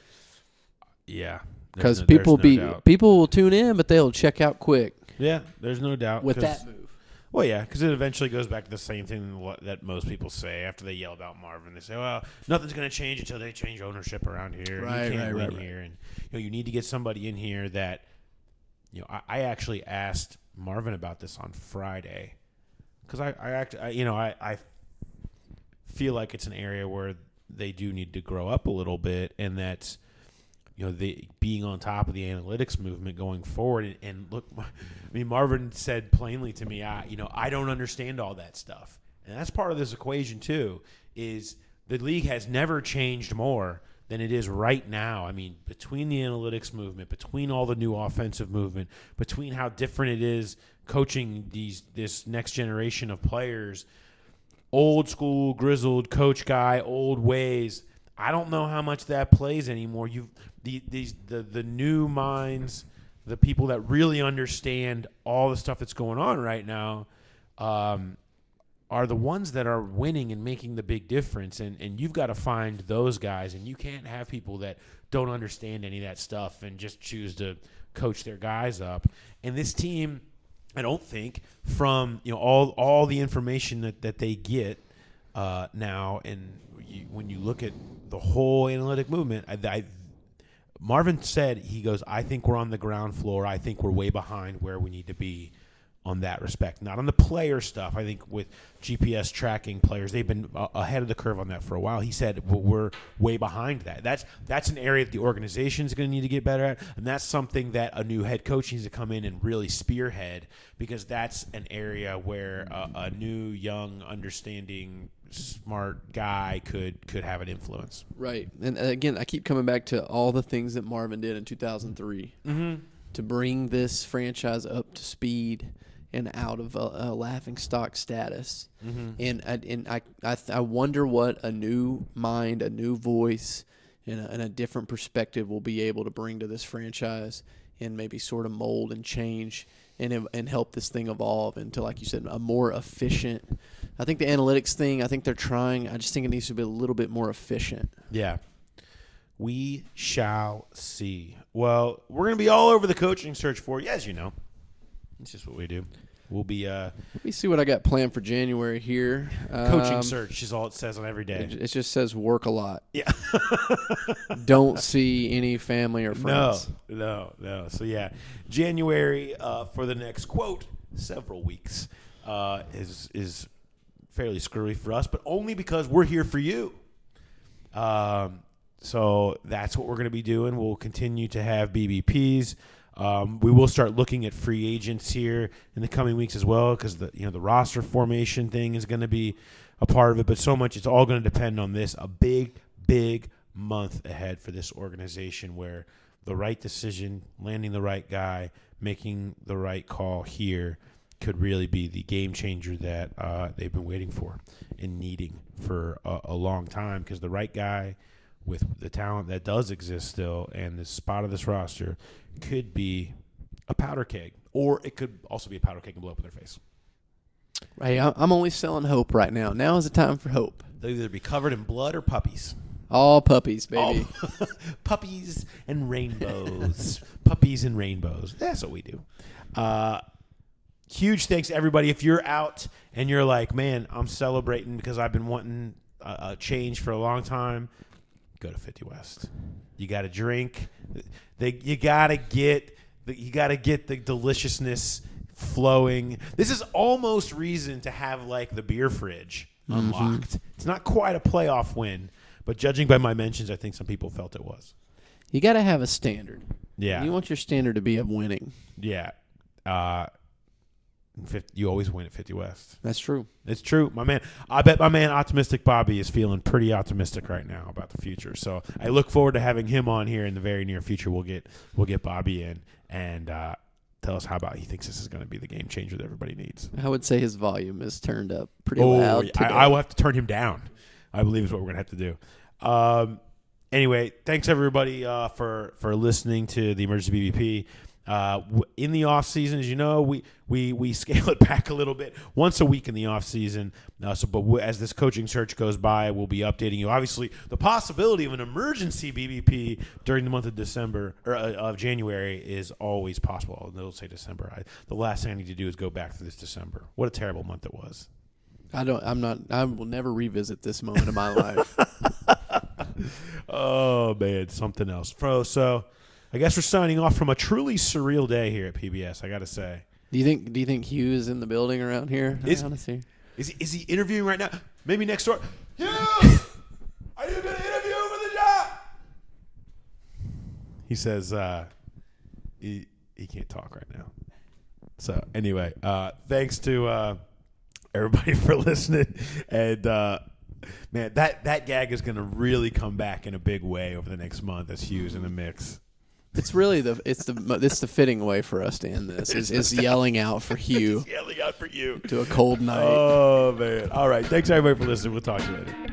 Yeah, because there's no- people there's be no doubt. people will tune in, but they'll check out quick. Yeah, there's no doubt with 'cause- that move. Well, yeah, because it eventually goes back to the same thing what- that most people say after they yell about Marvin. They say, "Well, nothing's going to change until they change ownership around here. Right, you can't right, win right, right. here." And you know, you need to get somebody in here that, you know, I, I actually asked Marvin about this on Friday because I, I act, I, you know, I, I feel like it's an area where they do need to grow up a little bit, and that's. You know, the being on top of the analytics movement going forward, and, and look, I mean, Marvin said plainly to me, I, you know, I don't understand all that stuff, and that's part of this equation too. Is the league has never changed more than it is right now. I mean, between the analytics movement, between all the new offensive movement, between how different it is coaching these this next generation of players, old school grizzled coach guy, old ways. I don't know how much that plays anymore. You the these the the new minds, the people that really understand all the stuff that's going on right now, um, are the ones that are winning and making the big difference. And and you've got to find those guys, and you can't have people that don't understand any of that stuff and just choose to coach their guys up. And this team, I don't think, from you know all all the information that, that they get uh, now, and you, when you look at the whole analytic movement, I, I, Marvin said, he goes, I think we're on the ground floor. I think we're way behind where we need to be on that respect. Not on the player stuff. I think with G P S tracking players, they've been uh, ahead of the curve on that for a while. He said, well, we're way behind that. That's that's an area that the organization is going to need to get better at, and that's something that a new head coach needs to come in and really spearhead, because that's an area where uh, a new, young, understanding, smart guy could could have an influence. Right. And uh, again, I keep coming back to all the things that Marvin did in two thousand three mm-hmm. to bring this franchise up to speed and out of a, a laughing stock status. Mm-hmm. And I, and I, I, th- I wonder what a new mind, a new voice, and a, and a different perspective will be able to bring to this franchise and maybe sort of mold and change and and help this thing evolve into, like you said, a more efficient. I think the analytics thing, I think they're trying. I just think it needs to be a little bit more efficient. Yeah. We shall see. Well, we're going to be all over the coaching search for you, as you know. It's just what we do. We'll be uh, Let me see what I got planned for January here. coaching Um, search is all it says on every day. It, it just says work a lot. Yeah. Don't see any family or friends. No, no, no. So, yeah, January uh, for the next, quote, several weeks uh, is is fairly screwy for us, but only because we're here for you. Um, so that's what we're going to be doing. We'll continue to have B B Ps. Um, we will start looking at free agents here in the coming weeks as well, because the you know the roster formation thing is going to be a part of it. But so much, it's all going to depend on this. A big, big month ahead for this organization, where the right decision, landing the right guy, making the right call here could really be the game changer that uh, they've been waiting for and needing for a, a long time. Because the right guy with the talent that does exist still and the spot of this roster could be a powder keg, or it could also be a powder keg and blow up in their face. Hey, I- I'm only selling hope right now. Now is the time for hope. They'll either be covered in blood or puppies. All puppies, baby. All puppies and rainbows. Puppies and rainbows. That's what we do. Uh, huge thanks to everybody. If you're out and you're like, man, I'm celebrating because I've been wanting a, a change for a long time, go to fifty West. You got to drink. They, you got to get the, you got to get the deliciousness flowing. This is almost reason to have like the beer fridge unlocked. Mm-hmm. It's not quite a playoff win, but judging by my mentions, I think some people felt it was. You got to have a standard. Yeah. You want your standard to be of winning. Yeah. Uh, you always win at fifty West. That's true. It's true, my man. I bet my man Optimistic Bobby is feeling pretty optimistic right now about the future. So I look forward to having him on here in the very near future. We'll get we'll get Bobby in and uh, tell us how about he thinks this is going to be the game changer that everybody needs. I would say his volume is turned up pretty oh, loud. I, I will have to turn him down. I believe is what we're going to have to do. Um, anyway, thanks everybody uh, for for listening to the Emergency B B P. Uh, in the off season, as you know, we, we, we scale it back a little bit once a week in the off season. Uh, so, but w- as this coaching search goes by, we'll be updating you. Obviously, the possibility of an emergency B B P during the month of December or uh, of January is always possible. They'll say December. I, the last thing I need to do is go back to this December. What a terrible month it was. I don't. I'm not. I will never revisit this moment of my life. Oh man, something else. Bro, so. I guess we're signing off from a truly surreal day here at P B S. I got to say. Do you think? Do you think Hugh is in the building around here? Is, I see. Is he, is he interviewing right now? Maybe next door. Hugh, are you going to interview for the job? He says uh, he he can't talk right now. So anyway, uh, thanks to uh, everybody for listening, and uh, man, that that gag is going to really come back in a big way over the next month as Hugh's in the mix. It's really the it's the it's the fitting way for us to end this is, is yelling out for Hugh. Yelling out for you to a cold night. Oh man! All right, thanks everybody for listening. We'll talk to you later.